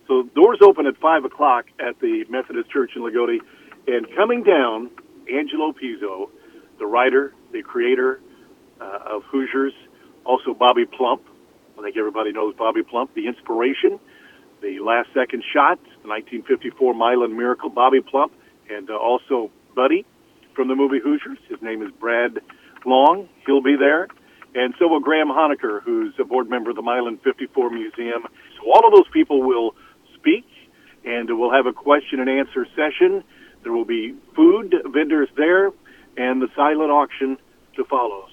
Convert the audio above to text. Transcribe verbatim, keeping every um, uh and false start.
So doors open at five o'clock at the Methodist Church in Lagodi. And coming down, Angelo Pizzo, the writer, the creator uh, of Hoosiers, also Bobby Plump. I think everybody knows Bobby Plump, the inspiration, the last second shot, the nineteen fifty-four Milan Miracle, Bobby Plump, and uh, also Buddy from the movie Hoosiers. His name is Brad Long. He'll be there. And so will Graham Honecker, who's a board member of the Milan fifty-four Museum. So all of those people will speak, and we'll have a question and answer session. There will be food vendors there, and the silent auction to follow.